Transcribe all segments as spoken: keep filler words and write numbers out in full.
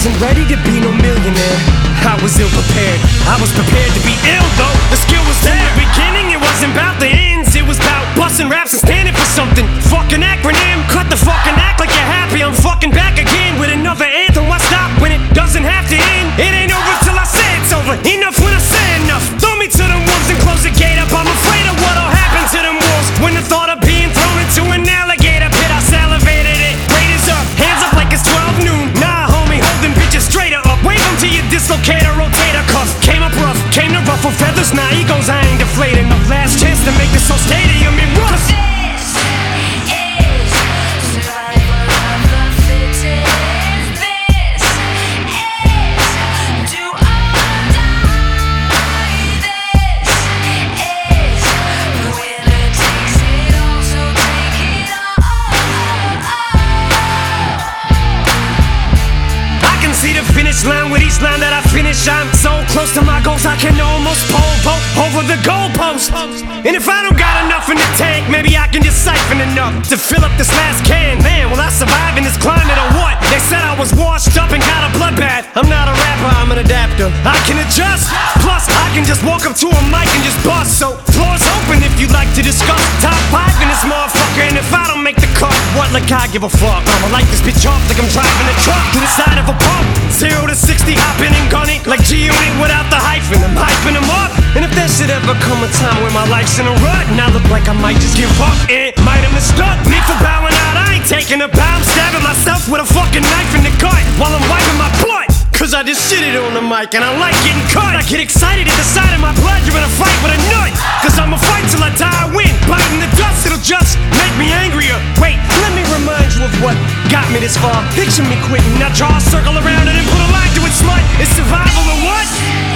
wasn't ready to be no millionaire. I was ill prepared. I was prepared to be ill though. The skill was there. In the beginning, it wasn't about the ends. It was about busting raps and standing for something. Fucking acronym. Cut the fucking act like you're happy. I'm fucking back again with another anthem. Why stop when it doesn't have to end? It ain't over till I say it's over. Enough when I say enough. Throw me to the wolves and close the gate up. I'm afraid of what'll happen to them wolves when the thought of being thrown into an alligator pit. I salivated it. Raiders up. Hands up like it's twelve noon. Nah, homie, holding bitches straighter up. Wave them to your dislocator, rotator cuff. Came up rough, came to ruffle feathers. Now nah, egos, I ain't deflating. The last chance to make this whole stadium in rough. See the finish line with each line that I finish. I'm so close to my goals I can almost pole vault over the goalpost. And if I don't got enough in the tank, maybe I can just siphon enough to fill up this last can. Man, will I survive in this climate or what? They said I was washed up and got a bloodbath. I'm not a rapper, I'm an adapter. I can adjust, plus I can just walk up to a mic and just bust. So floor's open if you'd like to discuss top five in this motherfucker. And if I don't make the cut, what, like I give a fuck? I'ma light this bitch off like I'm driving a truck to the side of a pump. Zero to sixty, hopping and gunning like G-Unit without the hyphen. I'm hyping them up. And if there should ever come a time when my life's in a rut and I look like I might just give up, it might have mistook me for bowing out. I ain't taking a bow, I'm stabbing myself with a fucking knife in the gut while I'm wiping my blood. Cause I just shitted on the mic and I like getting cut. I get excited at the sight of my blood. You're in a fight with a nut. Cause I'ma fight till I die, I win. Biting the dust, it'll just make me angrier. Wait, let me remind you of what got me this far. Picture me quitting, now draw a circle around it and put a line to it, slut. It's survival or what?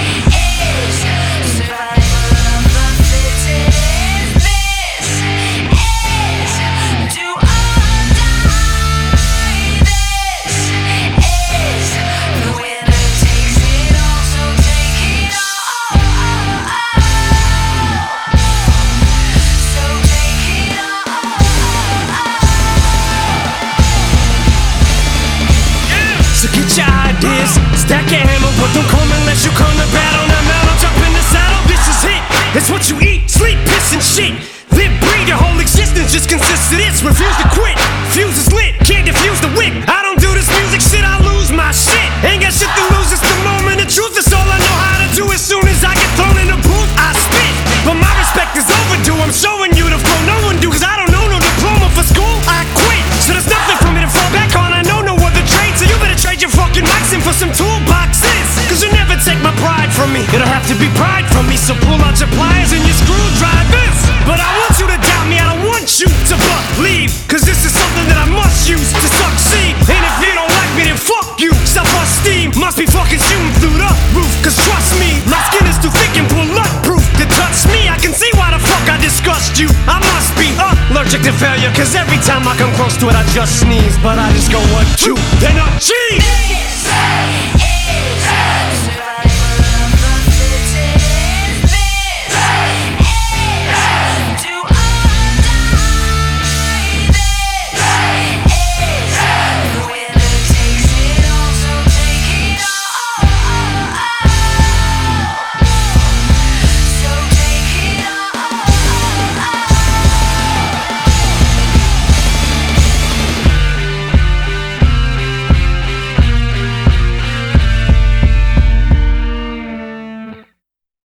Stack your hammer, but don't come unless you come to battle. Now mount, I'm jumping the saddle. This is it. It's what you eat, sleep, piss, and shit. Live, breathe, your whole existence just consists of this. Refuse to quit. Fuse is lit, can't defuse the wick. I don't do this music shit, I lose my shit. Ain't got shit to lose, it's the moment of truth. It's all I know how to do. As soon as I get thrown in the booth, I spit. But my respect is overdue. I'm showing you the flow no one do. Cause I don't know no diploma for school. I quit. So there's nothing for me to fall back on. I know no other trade. So you better trade your fucking mics in for some toolboxes. Cause you'll never take my pride from me. It'll have to be pride from me. So pull out your pliers and your screwdrivers. But I want you to doubt me. I don't want you to believe. Cause this is something that I must use to succeed. And if you don't like me, then fuck you. Self-esteem must be fucking shooting through the roof. Cause trust me, my skin is too thick and bulletproof to touch me. I can see why the fuck I disgust you. I must be allergic to failure. Cause every time I come close to it, I just sneeze. But I just go one, two, then up, cheese.